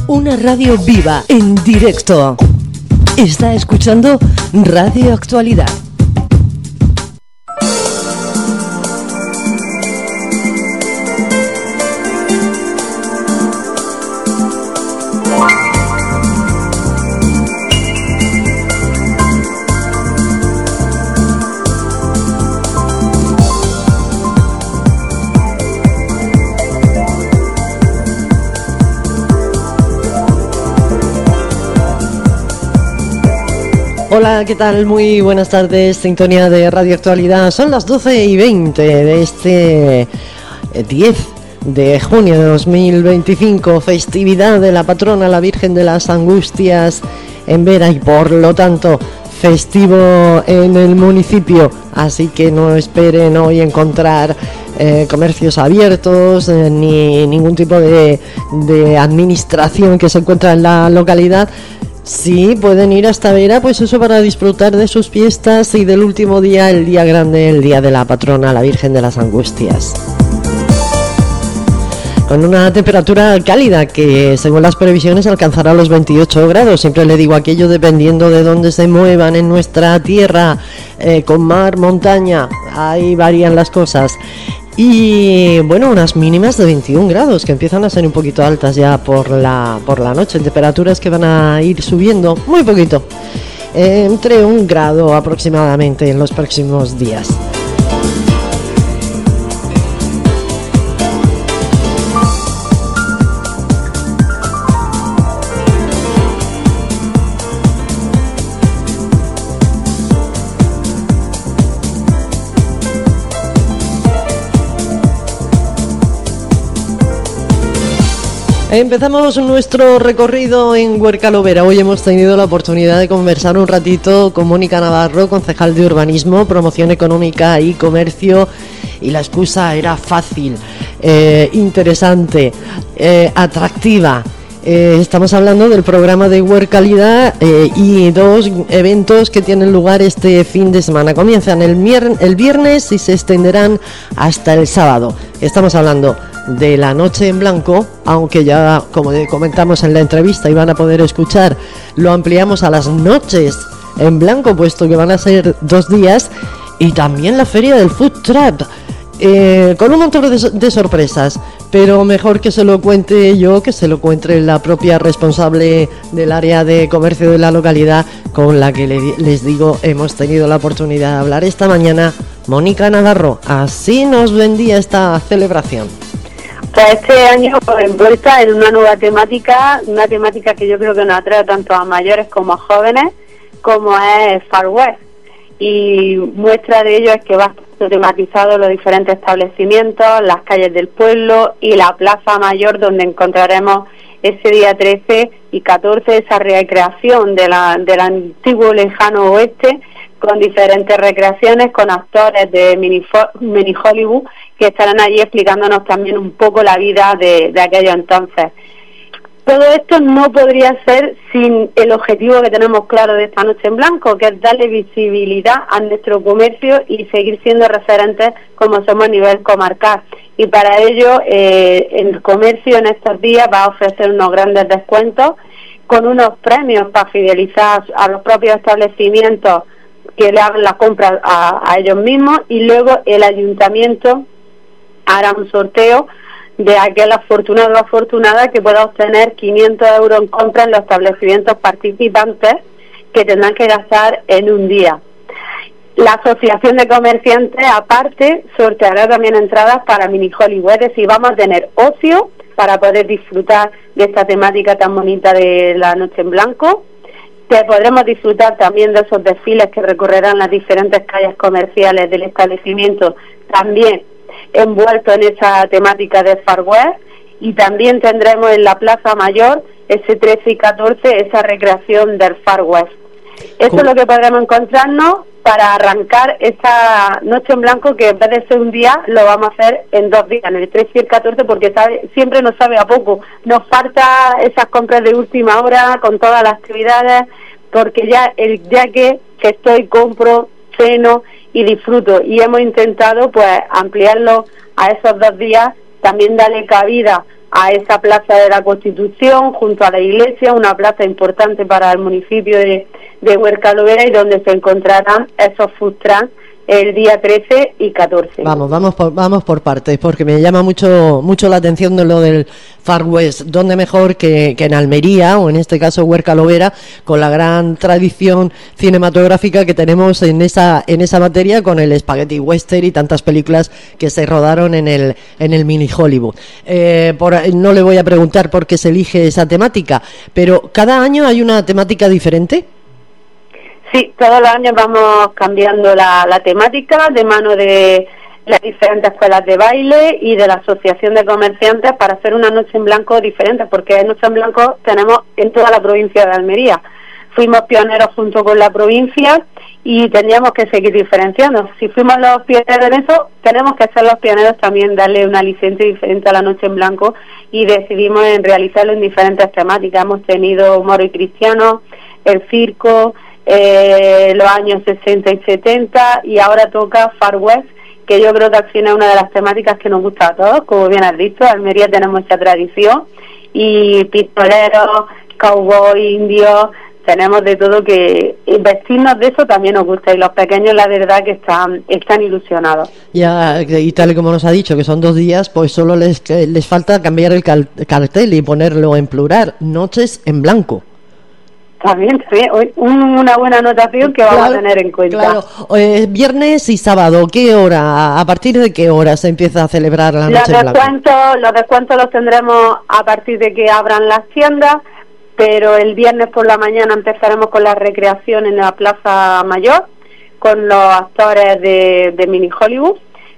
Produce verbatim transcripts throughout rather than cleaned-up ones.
Una radio viva, en directo. Está escuchando Radio Actualidad. Hola, ¿qué tal? Muy buenas tardes, sintonía de Radio Actualidad. Son las doce y veinte de este diez de junio de dos mil veinticinco, festividad de la patrona, la Virgen de las Angustias en Vera, y por lo tanto festivo en el municipio, así que no esperen hoy encontrar eh, comercios abiertos, eh, ni ningún tipo de, de administración que se encuentra en la localidad. Sí, pueden ir hasta Vera, pues eso, para disfrutar de sus fiestas y del último día, el día grande, el día de la patrona, la Virgen de las Angustias. Con una temperatura cálida que, según las previsiones, alcanzará los veintiocho grados. Siempre le digo aquello, dependiendo de dónde se muevan en nuestra tierra, eh, con mar, montaña, ahí varían las cosas. Y bueno, unas mínimas de veintiún grados que empiezan a ser un poquito altas ya por la por la noche, temperaturas que van a ir subiendo muy poquito, eh, entre un grado aproximadamente en los próximos días. Empezamos nuestro recorrido en Huércal Vera. Hoy hemos tenido la oportunidad de conversar un ratito con Mónica Navarro, concejal de Urbanismo, Promoción Económica y Comercio, y la excusa era fácil, eh, interesante, eh, atractiva. Eh, estamos hablando del programa de Huércalidad eh, y dos eventos que tienen lugar este fin de semana. Comienzan el, mier- el viernes y se extenderán hasta el sábado. Estamos hablando de la Noche en Blanco, aunque ya, como comentamos en la entrevista y van a poder escuchar, lo ampliamos a las Noches en Blanco, puesto que van a ser dos días, y también la Feria del Food Truck, eh, con un montón de, de sorpresas, pero mejor que se lo cuente yo, que se lo cuente la propia responsable del área de comercio de la localidad, con la que le, les digo, hemos tenido la oportunidad de hablar esta mañana, Mónica Navarro. Así nos vendía esta celebración. Pues este año, pues, envuelta en una nueva temática, una temática que yo creo que nos atrae tanto a mayores como a jóvenes, como es Far West. Y muestra de ello es que va tematizado los diferentes establecimientos, las calles del pueblo y la Plaza Mayor, donde encontraremos ese día trece y catorce esa recreación de la, del antiguo lejano oeste, con diferentes recreaciones, con actores de mini, mini Hollywood que estarán allí explicándonos también un poco la vida de, de aquello entonces. Todo esto no podría ser sin el objetivo que tenemos claro de esta Noche en Blanco, que es darle visibilidad a nuestro comercio y seguir siendo referentes como somos a nivel comarcal. Y para ello, eh, el comercio en estos días va a ofrecer unos grandes descuentos, con unos premios para fidelizar a los propios establecimientos que le hagan la compra a, a ellos mismos, y luego el ayuntamiento hará un sorteo de aquel afortunado o afortunada que pueda obtener quinientos euros en compra en los establecimientos participantes, que tendrán que gastar en un día. La Asociación de Comerciantes, aparte, sorteará también entradas para Mini Hollywood, es decir, vamos a tener ocio para poder disfrutar de esta temática tan bonita de la Noche en Blanco, que podremos disfrutar también de esos desfiles que recorrerán las diferentes calles comerciales del establecimiento, también envuelto en esa temática de Far West, y también tendremos en la Plaza Mayor ese trece y catorce esa recreación del Far West. Eso es lo que podremos encontrarnos para arrancar esa Noche en Blanco, que en vez de ser un día lo vamos a hacer en dos días, en el trece y el catorce, porque sabe, siempre nos sabe a poco. Nos falta esas compras de última hora con todas las actividades, porque ya el día que, que estoy, compro, ceno y disfruto, y hemos intentado pues ampliarlo a esos dos días, también darle cabida a esa plaza de la Constitución, junto a la iglesia, una plaza importante para el municipio de, de Huerca-Lovera, y donde se encontrarán esos food trucks el día trece y catorce. Vamos, vamos por, vamos por partes, porque me llama mucho mucho la atención de lo del Far West. ¿Dónde mejor que, que en Almería, o en este caso Huerca-Lovera, con la gran tradición cinematográfica que tenemos en esa en esa materia, con el Spaghetti Western y tantas películas que se rodaron en el en el mini Hollywood? Eh, por, no le voy a preguntar por qué se elige esa temática, pero ¿cada año hay una temática diferente? Sí, todos los años vamos cambiando la, la temática de mano de las diferentes escuelas de baile y de la Asociación de Comerciantes para hacer una noche en blanco diferente, porque noche en blanco tenemos en toda la provincia de Almería. Fuimos pioneros junto con la provincia y tendríamos que seguir diferenciando. Si fuimos los pioneros en eso, tenemos que ser los pioneros también, darle una licencia diferente a la noche en blanco, y decidimos en realizarlo en diferentes temáticas. Hemos tenido moro y cristiano, el circo, Eh, los años sesenta y setenta, y ahora toca Far West, que yo creo que al final es una de las temáticas que nos gusta a todos. Como bien has dicho, en Almería tenemos esta tradición, y pistoleros, cowboy, indios, tenemos de todo, que vestirnos de eso también nos gusta, y los pequeños la verdad que están están ilusionados. Ya, y tal y como nos ha dicho que son dos días, pues solo les, les falta cambiar el cartel y ponerlo en plural: noches en blanco. También, también hoy una buena anotación que vamos claro, a tener en cuenta. Claro, eh, viernes y sábado, ¿qué hora? ¿A partir de qué hora se empieza a celebrar la noche en blanco? Los descuentos los tendremos a partir de que abran las tiendas, pero el viernes por la mañana empezaremos con la recreación en la Plaza Mayor, con los actores de, de Mini Hollywood.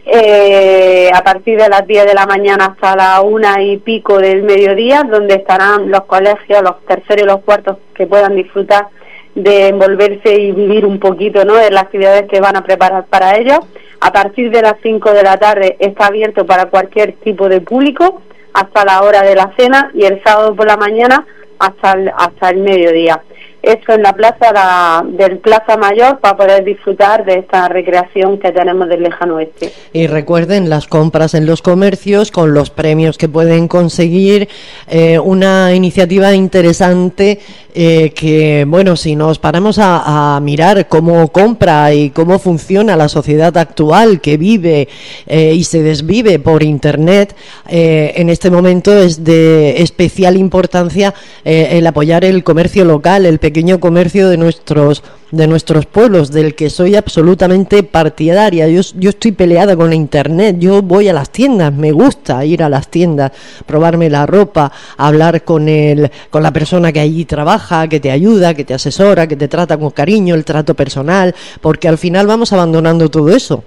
Eh, a partir de las diez de la mañana hasta la una y pico del mediodía, donde estarán los colegios, los terceros y los cuartos, que puedan disfrutar de envolverse y vivir un poquito, ¿no?, de las actividades que van a preparar para ellos. A partir de las cinco de la tarde está abierto para cualquier tipo de público hasta la hora de la cena, y el sábado por la mañana hasta el, hasta el mediodía. Esto en la plaza la, del Plaza Mayor, para poder disfrutar de esta recreación que tenemos del lejano oeste. Y recuerden las compras en los comercios con los premios que pueden conseguir, eh, una iniciativa interesante eh, que, bueno, si nos paramos a, a mirar cómo compra y cómo funciona la sociedad actual, que vive eh, y se desvive por Internet, eh, en este momento es de especial importancia eh, el apoyar el comercio local, el pequeño comercio de nuestros de nuestros pueblos, del que soy absolutamente partidaria. Yo, yo estoy peleada con la Internet. Yo voy a las tiendas, me gusta ir a las tiendas, probarme la ropa, hablar con el con la persona que allí trabaja, que te ayuda, que te asesora, que te trata con cariño, el trato personal, porque al final vamos abandonando todo eso.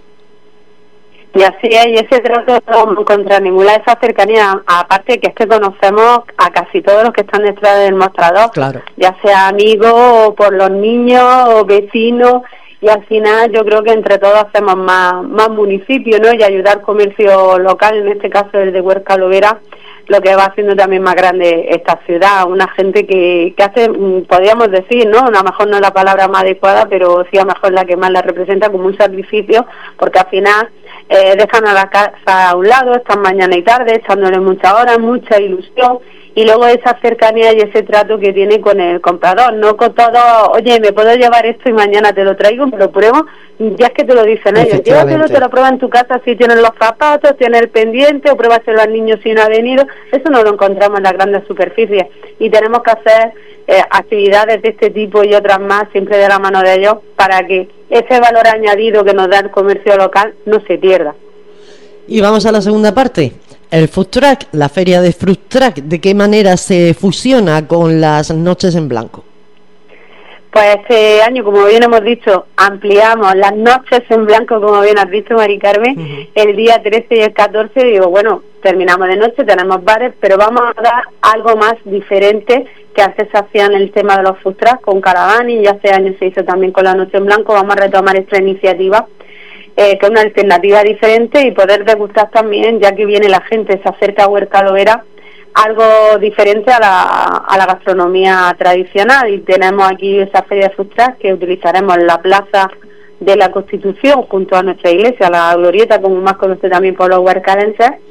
Y así es, y ese trato no encontrar ninguna de esas cercanías, aparte que es que conocemos a casi todos los que están detrás del mostrador, claro, ya sea amigos o por los niños o vecinos, y al final yo creo que entre todos hacemos más, más municipio, ¿no?, y ayudar comercio local, en este caso el de Huerca-Lovera, lo que va haciendo también más grande esta ciudad, una gente que, que hace, podríamos decir, ¿no?, a lo mejor no es la palabra más adecuada, pero sí a lo mejor la que más la representa, como un sacrificio, porque al final eh, dejan a la casa a un lado, están mañana y tarde, echándole muchas horas, mucha ilusión, y luego esa cercanía y ese trato que tiene con el comprador, no con todo, oye, me puedo llevar esto y mañana te lo traigo, me lo pruebo, ya es que te lo dicen ellos, llévatelo, te lo pruebas en tu casa si tienes los zapatos, tienes el pendiente, o pruébaselo al niño si no ha venido. Eso no lo encontramos en las grandes superficies, y tenemos que hacer eh, actividades de este tipo y otras más, siempre de la mano de ellos, para que ese valor añadido que nos da el comercio local no se pierda. Y vamos a la segunda parte. El Food Truck, la feria de Food Truck, ¿de qué manera se fusiona con las noches en blanco? Pues este año, como bien hemos dicho, ampliamos las noches en blanco, como bien has dicho, Mari Carmen, uh-huh. el día trece y el catorce, digo, bueno, terminamos de noche, tenemos bares, pero vamos a dar algo más diferente, que antes se hacía en el tema de los food trucks con caravaning, y hace años se hizo también con la noche en blanco. Vamos a retomar esta iniciativa, eh, que es una alternativa diferente, y poder degustar también, ya que viene la gente, se acerca a Huerca-Lovera, algo diferente a la, a la gastronomía tradicional. Y tenemos aquí esa feria de food trucks que utilizaremos en la Plaza de la Constitución, junto a nuestra iglesia, la Glorieta, como más conocida también por los huercalenses,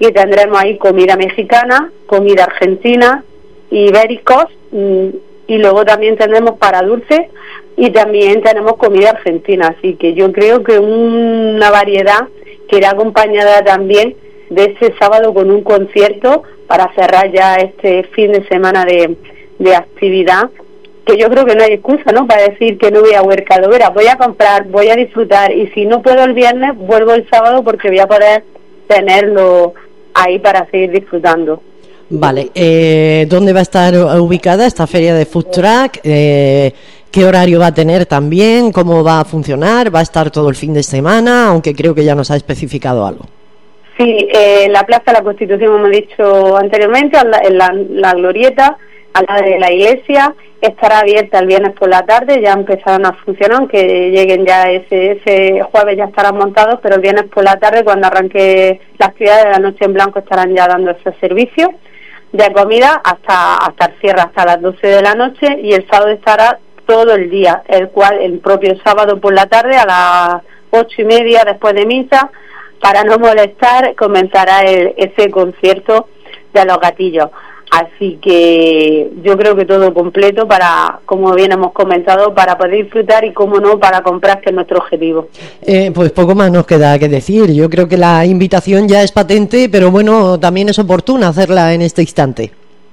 y tendremos ahí comida mexicana, comida argentina, ibéricos, y luego también tendremos para dulce y también tenemos comida argentina, así que yo creo que una variedad que irá acompañada también de ese sábado con un concierto para cerrar ya este fin de semana de, de actividad, que yo creo que no hay excusa, ¿no?, para decir que no voy a Huerca Lobera. Voy a comprar, voy a disfrutar, y si no puedo el viernes, vuelvo el sábado porque voy a poder tenerlo ahí para seguir disfrutando. Vale, eh, ¿dónde va a estar ubicada esta feria de Food Truck? Eh, ¿Qué horario va a tener también? ¿Cómo va a funcionar? ¿Va a estar todo el fin de semana? Aunque creo que ya nos ha especificado algo. Sí, eh, la Plaza de la Constitución, como he dicho anteriormente, en la, en la, la glorieta, al lado de la iglesia, estará abierta el viernes por la tarde, ya empezarán a funcionar, aunque lleguen ya ese, ese jueves ya estarán montados, pero el viernes por la tarde, cuando arranque la actividad de la Noche en Blanco, estarán ya dando ese servicio de comida hasta hasta el cierre, hasta las doce de la noche, y el sábado estará todo el día, el cual el propio sábado por la tarde a las ocho y media después de misa, para no molestar, comenzará el, ese concierto de los gatillos. Así que yo creo que todo completo para, como bien hemos comentado, para poder disfrutar y, como no, para comprar, que es nuestro objetivo. Eh, pues poco más nos queda que decir. Yo creo que la invitación ya es patente, pero bueno, también es oportuna hacerla en este instante.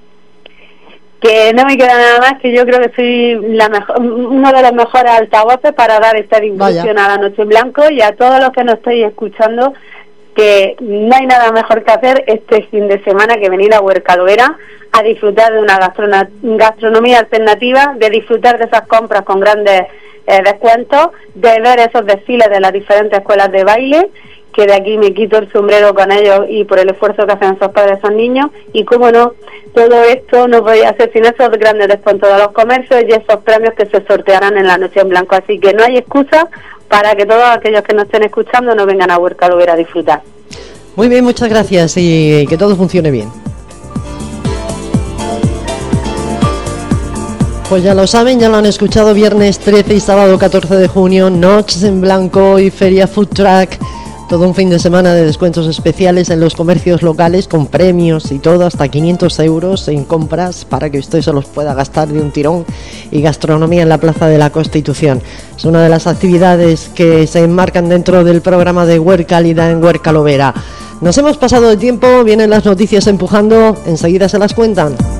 Que no me queda nada más, que yo creo que soy la mejor, uno de los mejores altavoces para dar esta difusión a la Noche en Blanco, y a todos los que nos estéis escuchando, que no hay nada mejor que hacer este fin de semana que venir a Huerca Lobera a disfrutar de una gastrona, gastronomía alternativa, de disfrutar de esas compras con grandes eh, descuentos, de ver esos desfiles de las diferentes escuelas de baile, que de aquí me quito el sombrero con ellos y por el esfuerzo que hacen esos padres, esos niños, y cómo no, todo esto no podía hacer sin esos grandes descuentos de los comercios y esos premios que se sortearán en la Noche en Blanco. Así que no hay excusa para que todos aquellos que nos estén escuchando no vengan a Huerca Lobera a disfrutar. Muy bien, muchas gracias, y que todo funcione bien. Pues ya lo saben, ya lo han escuchado, viernes trece y sábado catorce de junio, Noches en Blanco y Feria Food Truck. Todo un fin de semana de descuentos especiales en los comercios locales, con premios y todo, hasta quinientos euros en compras para que usted se los pueda gastar de un tirón, y gastronomía en la Plaza de la Constitución. Es una de las actividades que se enmarcan dentro del programa de Huercálida en Huerca Lobera. Nos hemos pasado de tiempo, vienen las noticias empujando, enseguida se las cuentan.